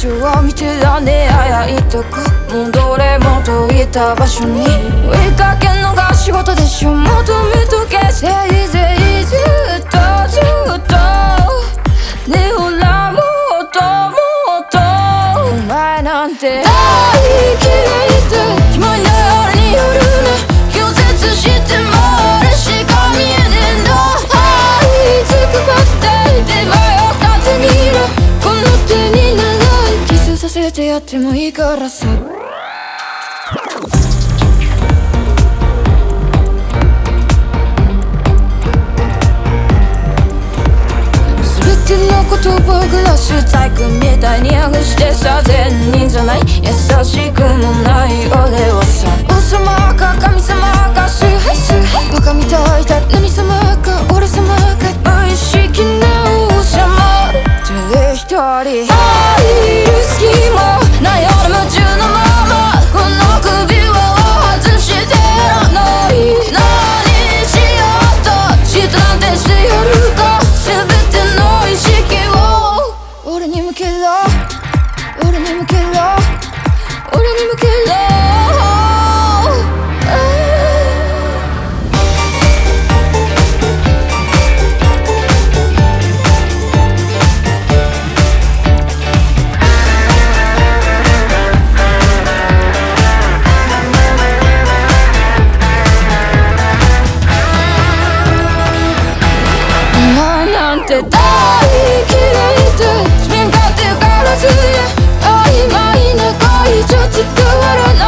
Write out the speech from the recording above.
ちを見てたねあいたくもうどれもといった場所に追いかけんのが仕事でしょ求めとけせいぜいずっとずっとねほらもっともっとお前なんて大嫌いでキモいな俺によるね拒絶しても俺しか見えねえんだはいつくばってで迷ったってみろこの手に長いキスさせてやってもいいからさ全ての言葉グラス細工みたいに剥がしてさ善人じゃない優しくもない俺はさ王様か神様か崇拝崇拝バカみたいだ何様か俺様か無意識な王様誰一人入る隙もないような夢中のままこの首輪を外してらない何しようと嫉妬なんてしてやるか全ての意識を俺に向けろ俺に向けろ俺に向けろ大嫌いで自分勝手からずれ曖昧な恋じゃ伝わらない